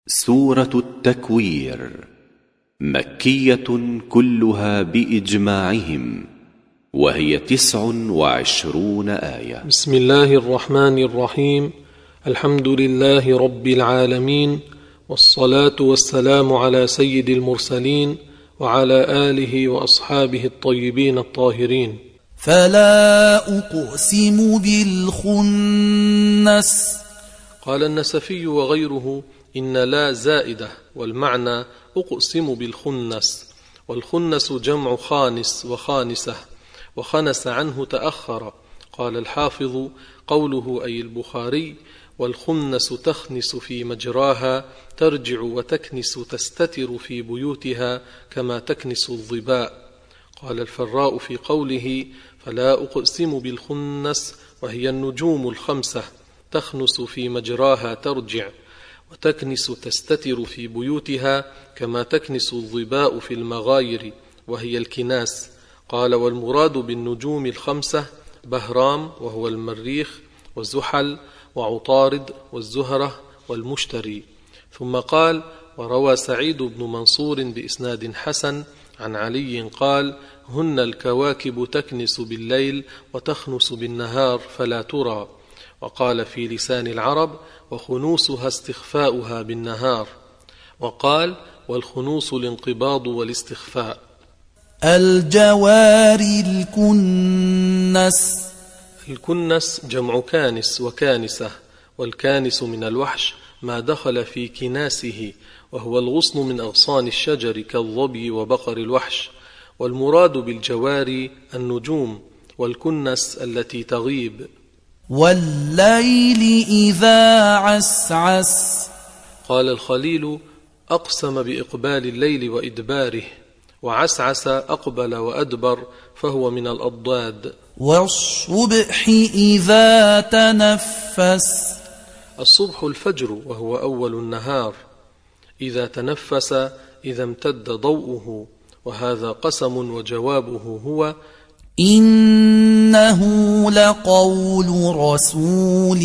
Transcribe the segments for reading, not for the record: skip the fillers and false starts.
سورة التكوير مكية كلها بإجماعهم، وهي 29 آية. بسم الله الرحمن الرحيم. الحمد لله رب العالمين، والصلاة والسلام على سيد المرسلين وعلى آله وأصحابه الطيبين الطاهرين. فلا أقسم بالخنس. قال النسفي وغيره إن لا زائدة، والمعنى أقسم بالخنس، والخنس جمع خانس وخانسة، وخنس عنه تأخر. قال الحافظ قوله أي البخاري: والخنس تخنس في مجراها، ترجع وتكنس تستتر في بيوتها كما تكنس الظباء. قال الفراء في قوله: فلا أقسم بالخنس، وهي النجوم الخمسة، تخنس في مجراها ترجع، وتكنس تستتر في بيوتها كما تكنس الظباء في المغاير، وهي الكناس. قال: والمراد بالنجوم الخمسة بهرام وهو المريخ، وزحل، وعطارد، والزهرة، والمشتري. ثم قال: وروى سعيد بن منصور بإسناد حسن عن علي قال: هن الكواكب تكنس بالليل وتخنس بالنهار فلا ترى. وقال في لسان العرب: وخنوسها استخفاؤها بالنهار. وقال: والخنوس الانقباض والاستخفاء. الجوار الكنس. الكنس جمع كانس وكانسة، والكانس من الوحش ما دخل في كناسه، وهو الغصن من أغصان الشجر كالظبي وبقر الوحش. والمراد بالجوار النجوم، والكنس التي تغيب. والليل إذا عسعس. قال الخليل: أقسم بإقبال الليل وإدباره، وعسعس أقبل وأدبر، فهو من الأضداد. والصبح إذا تنفس. الصبح الفجر وهو أول النهار، إذا تنفس إذا امتد ضوءه، وهذا قسم وجوابه هو: إنه لقول رسول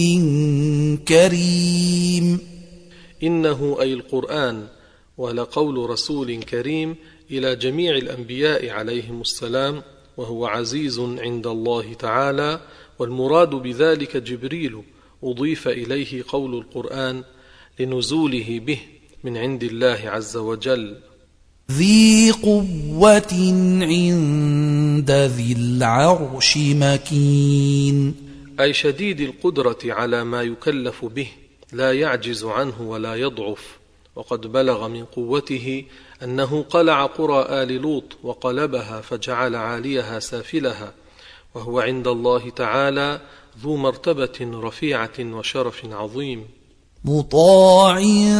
كريم. إنه أي القرآن، ولقول رسول كريم إلى جميع الأنبياء عليهم السلام، وهو عزيز عند الله تعالى. والمراد بذلك جبريل، أضيف إليه قول القرآن لنزوله به من عند الله عز وجل. ذي قوة عند ذي العرش مكين. أي شديد القدرة على ما يكلف به، لا يعجز عنه ولا يضعف. وقد بلغ من قوته أنه قلع قرى آل لوط وقلبها فجعل عاليها سافلها، وهو عند الله تعالى ذو مرتبة رفيعة وشرف عظيم. مطاع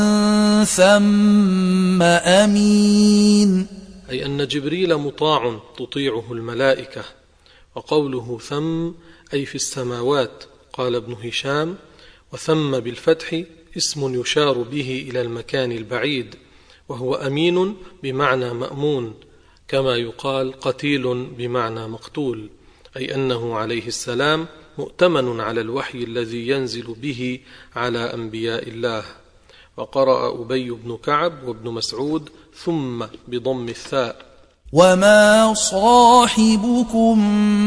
ثم أمين. أي أن جبريل مطاع تطيعه الملائكة. وقوله ثم أي في السماوات. قال ابن هشام: وثم بالفتح اسم يشار به إلى المكان البعيد، وهو أمين بمعنى مأمون، كما يقال قتيل بمعنى مقتول، أي أنه عليه السلام مؤتمن على الوحي الذي ينزل به على أنبياء الله. وقرأ أبي بن كعب وابن مسعود ثم بضم الثاء. وما صاحبكم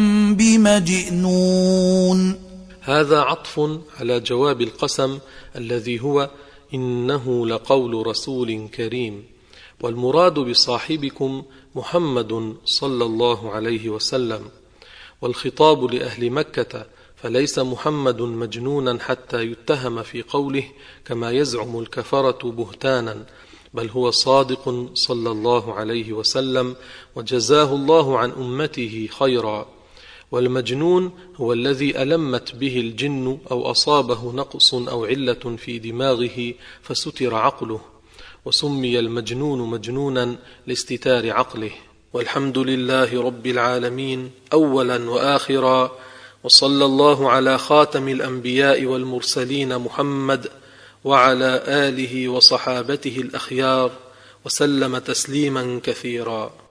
بمجنون. هذا عطف على جواب القسم الذي هو إنه لقول رسول كريم. والمراد بصاحبكم محمد صلى الله عليه وسلم، والخطاب لأهل مكة، فليس محمد مجنونا حتى يتهم في قوله كما يزعم الكفرة بهتانا، بل هو صادق صلى الله عليه وسلم، وجزاه الله عن أمته خيرا. والمجنون هو الذي ألمت به الجن أو أصابه نقص أو علة في دماغه فستر عقله، وسمي المجنون مجنونا لاستتار عقله. والحمد لله رب العالمين أولا وآخرا، وصلى الله على خاتم الأنبياء والمرسلين محمد وعلى آله وصحابته الأخيار، وسلم تسليما كثيرا.